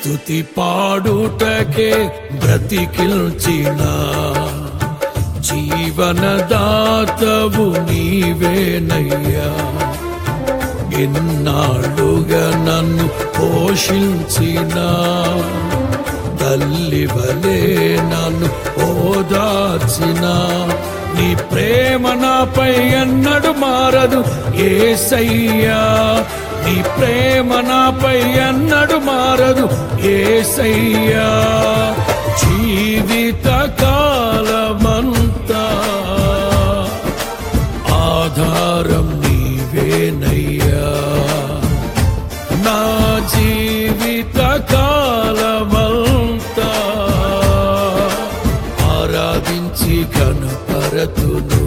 స్తుతి పాడుటకే బ్రతికిల్చిన జీవనదాతవు నీవేనయ్యా. ఎన్నాళ్ళుగా నన్ను పోషించిన తల్లివలే నన్ను ఓదార్చిన నీ ప్రేమ నాపై ఎన్నడు మారదు యేసయ్యా. నీ ప్రేమ నాపై ఎన్నడు మారదు యేసయ్యా. జీవిత కాలమంతా ఆధారం నీవేనయ్యా. నా జీవిత కాలమంతా ఆరాధించి కనపరతును.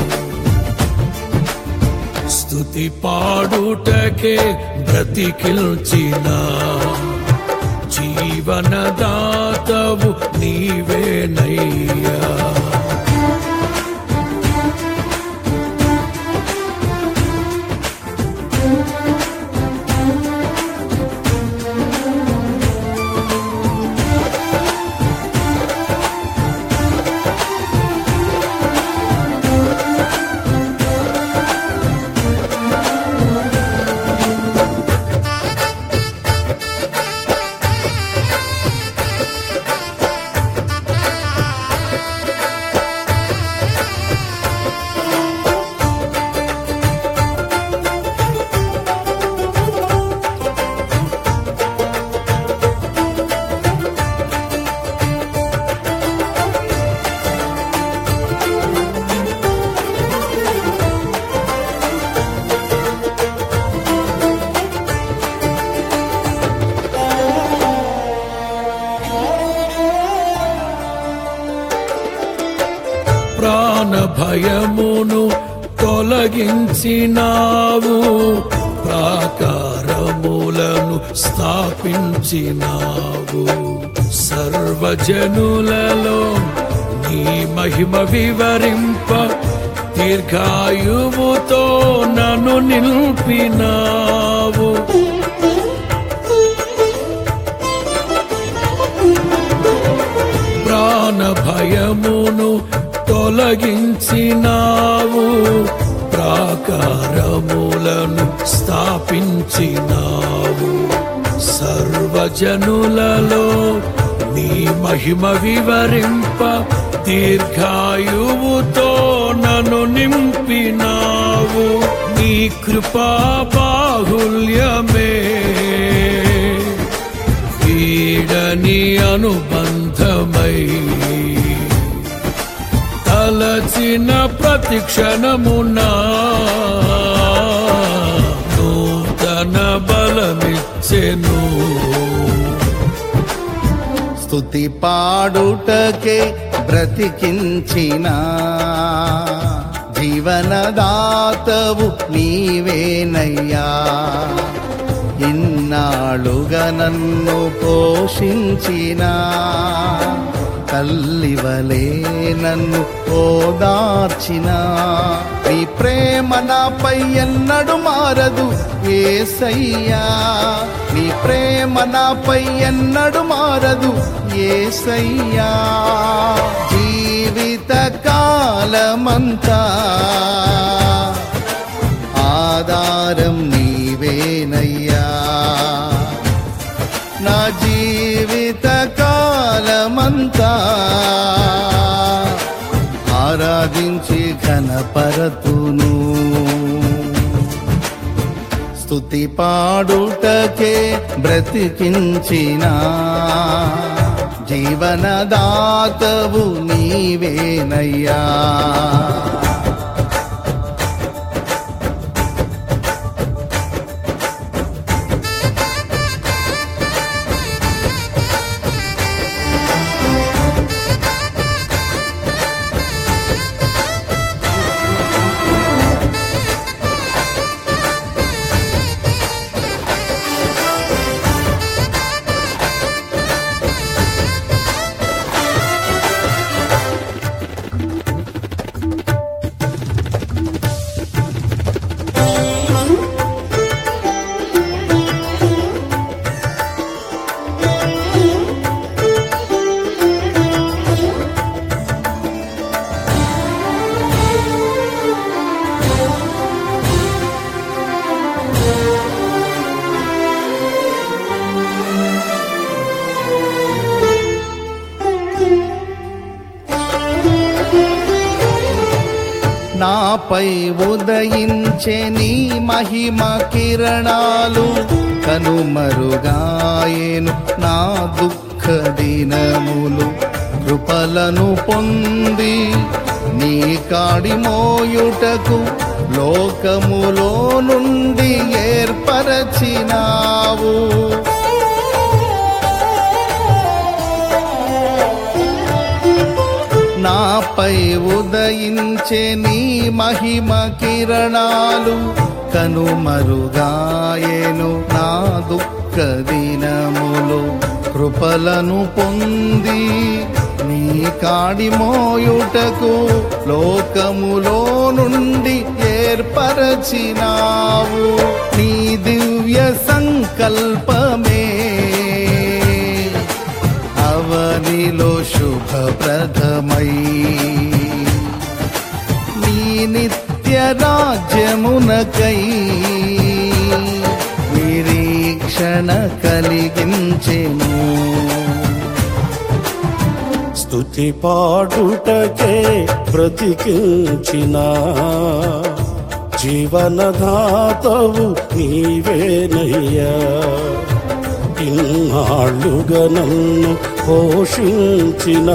స్తుతి పాడుటకే బ్రతికిల్చిన జీవనదాతవు నీవేనయ్యా. ప్రాణ భయమును తొలగించినావు, ప్రాకారములను స్థాపించినావు. సర్వజనులలో నీ మహిమ వివరింప దీర్ఘాయువుతో నన్ను నిలిపినావు. ప్రాణ భయమును తొలగించినావు, ప్రాకారములను స్థాపించినావు. సర్వజనులలో నీ మహిమ వివరింప దీర్ఘాయువుతో నన్ను నింపినావు. నీ కృపా బాహుల్యమే వీడని అనుబంధమై తలచిన ప్రతి క్షణమునా నూతన బలమిచ్చెను. స్తుతి పాడుటకే బ్రతికించిన జీవనదాతవు నీవేనయ్యా. ఇన్నాళ్ళుగా నన్ను పోషించిన తల్లివలే నన్ను ఓదార్చిన నీ ప్రేమ నాపై ఎన్నడు మారదు యేసయ్యా. నీ ప్రేమ నాపై ఎన్నడు మారదు యేసయ్యా. జీవిత కాలమంతా ఆధారం నీవేనయ్యా. నా జీవిత కాలమంతా ఆరాధించి ఘనపరతును. స్తుతి పాడుటకే బ్రతికించిన జీవనదాతవు నీవేనయ్యా. నాపై ఉదయించే నీ మహిమ కిరణాలు కనుమరుగాయేను నా దుఃఖ దినములు. కృపలను పొంది నీ కాడి మోయుటకు లోకములో నుండి ఏర్పరచినావు. నాపై ఉదయించే నీ మహిమ కిరణాలు కనుమరుగాయేను నా దుఃఖ దినములు. కృపలను పొంది నీ కాడి మోయుటకు లోకములో నుండి ఏర్పరచినావు. నీ దివ్య సంకల్పమే అవనిలో శుభప్రదమై నీ నిత్య రాజ్యమునకై నిరీక్షణ కలిగించెను. స్తుతి పాడుటకే బ్రతికించిన జీవనదాతవు నీవేనయ్యా. ఇన్నాళ్ళుగా నన్ను పోషించిన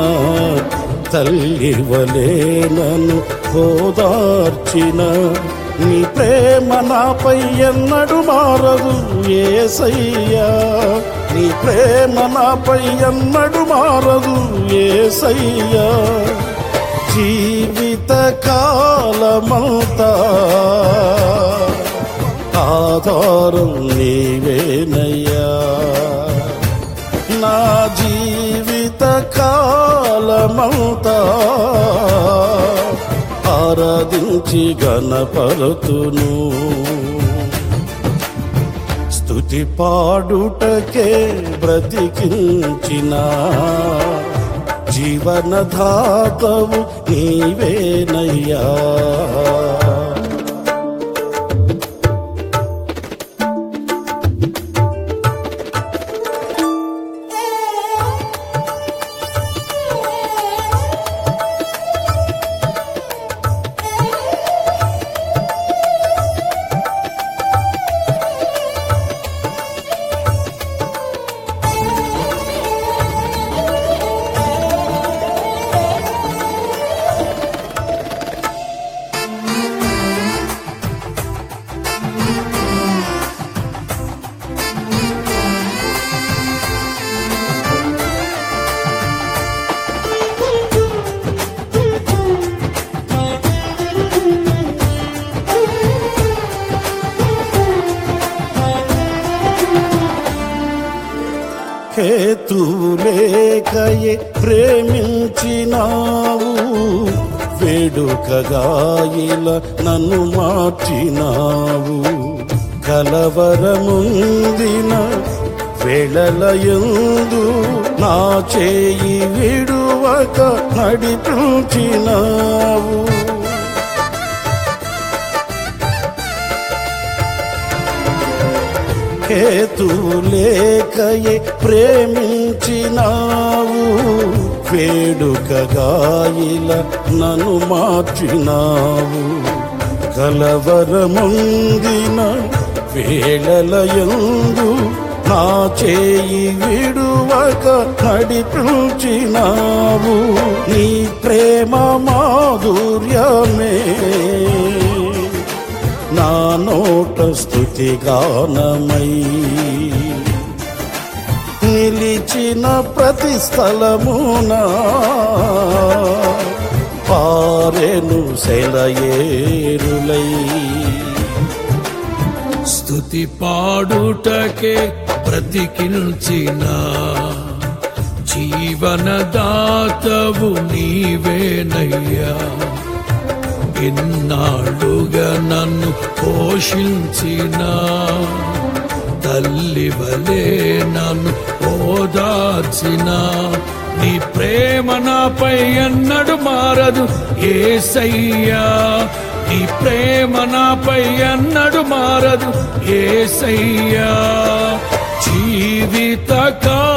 తల్లివలే నన్ను ఓదార్చిన నీ ప్రేమ నాపై ఎన్నడు మారదు యేసయ్యా. నీ ప్రేమ నాపై ఎన్నడు మారదు యేసయ్యా. జీవిత కాలమంతా ఆధారం నీవేనయ్యా. నా జీవిత కాలమంతా ఆరాధించి గణపరతును. స్తుతి పాడుటకే బ్రతికించిన జీవనదాతవు నీవేనయ్యా. హేతులేకయే ప్రేమించినావు, వేడుకగా ఇలా నన్ను మార్చినావు. కలవరముందిన వేళలయందు నా చేయి విడువక నడిపించినావు. హేతులేకయే ప్రేమించినావు, వేడుకగా ఇలా నన్ను మార్చినావు. కలవరముందిన వేళలయందు నా చేయి విడువక నడిపించినావు. నీ ప్రేమ మాధుర్యమే నా నోట స్తుతి గానమై, నిలిచిన ప్రతి స్థలమున పారెను సెలయేరులై. స్తుతి పాడుటకే బ్రతికించిన జీవనదాతవు నీవేనయ్యా. ఇన్నాళ్ళుగా నన్ను పోషించిన తల్లివలే నన్ను ఓదార్చిన నీ ప్రేమ నాపై ఎన్నడు మారదు యేసయ్యా. నీ ప్రేమ నాపై ఎన్నడు మారదు యేసయ్యా. జీవిత